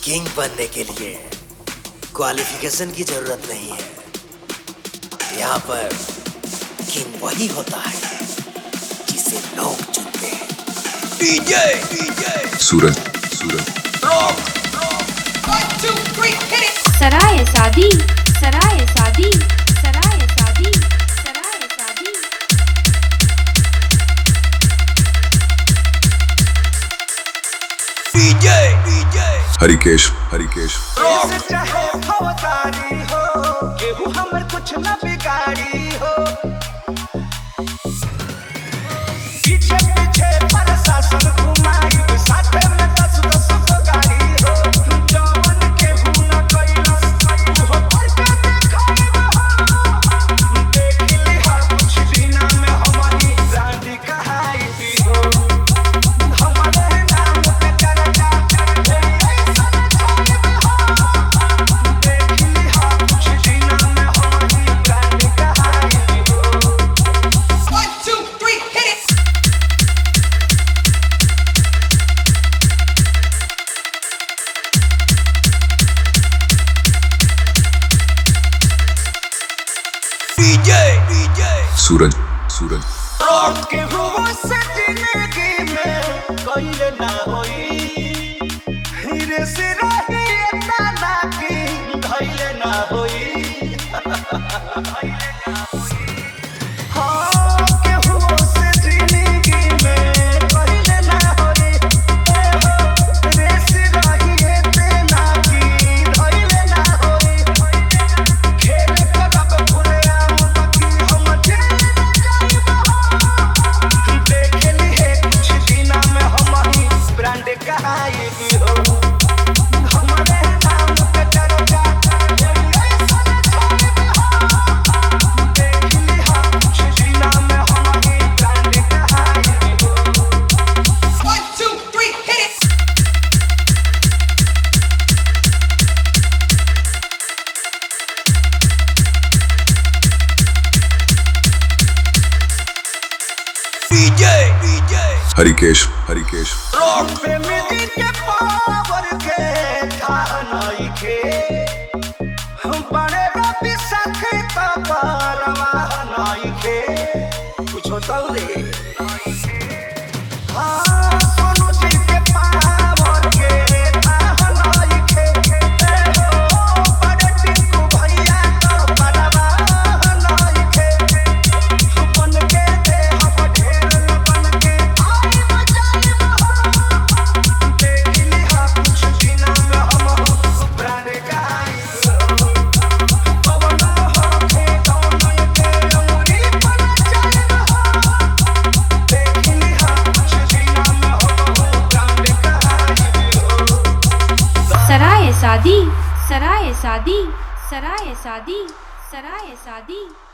King बनने के लिए क्वालिफिकेशन की जरूरत नहीं है। यहाँ पर किंग वही होता है जिसे लोग चुनते हैं। DJ Suraj rock. 1 2 3 hit it. सराय शादी सराय शादी सराय शादी सराय शादी। डीजे हरिकेश चाहे फौजदारी हो केहू हमर कुछ न बिगाड़ी हो। पीछे पीछे प्रशासन घुमाई साथे में 10 गो गाड़ी हो। जवन केहू न कइलस हो पर के देखाइब हो। देख लिहा कुछ दिना में हमारी रानी कहाई हो। हमारे नाम पे चर्चा सूरज के हुआ से जिंदगी में कइले ना होई। हीरे से रही इतना की धइले ना होई। हाँ के हुआ से जिंदगी में कइले ना होई। हीरे से रही इतना की धइले ना होई। खेल करब खुले आम बाकी हम जेल देखली है कुछ दिना में हमारी ब्रांड कहाई हो। हमारे नाम पे चर्चा देखली है कुछ दिना में हमारी ब्रांड कहाई हो। 1 2 3 hit it. DJ Harikesh rock. प्रेमी के पावर के था नइखे। हम बड़े रवि सखे त परवाह नइखे। कुछ होता रे हाँ सोनू जी के पावर के था नइखे। बड़े टिंकू भैया त परवाह नइखे। बन के दे हम ढेर बन के आई बजाइब हो। देखली हा कुछ दिना में हम प्राण गाइब हो। पवन होके कौन के उंगली पर जाइब हो। देखली हा कुछ दिना में हम प्राण गाइब हो। सराय शादी सराय शादी सराय शादी सराय शादी।